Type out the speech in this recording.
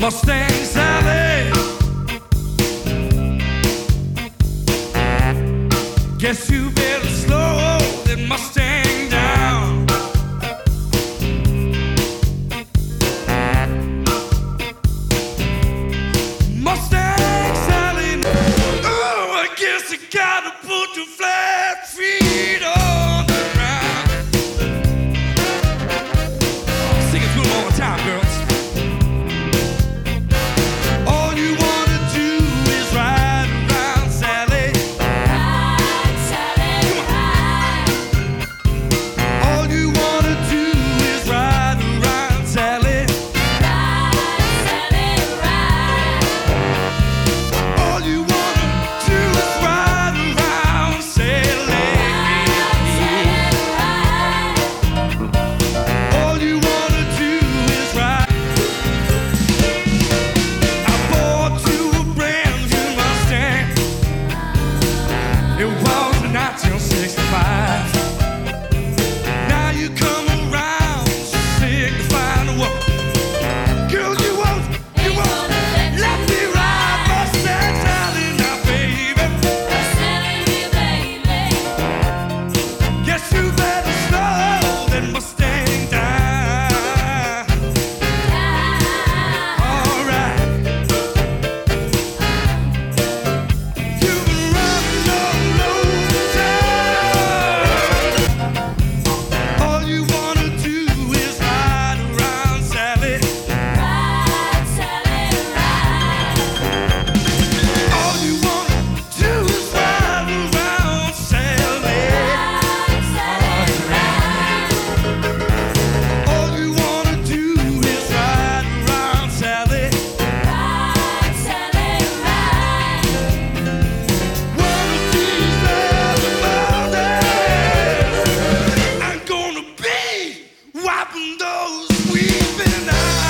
Mustang Sally. Guess you better slow that Mustang down. Mustang Sally. Oh, I guess you gotta put your flat feet on the ground. Sing it to them all the time, girls. It was 1965. Now you come around signifying what? Girl, you won't let me ride Mustang Sally now, baby. Guess you better slow that Mustang down. All right. You've been running all over town. All you wanna do is ride around, Sally. All you wanna do is ride around, Sally. All you wanna do is ride around, Sally. One of these other mornings, I'm gonna be wiping those weeping eyes.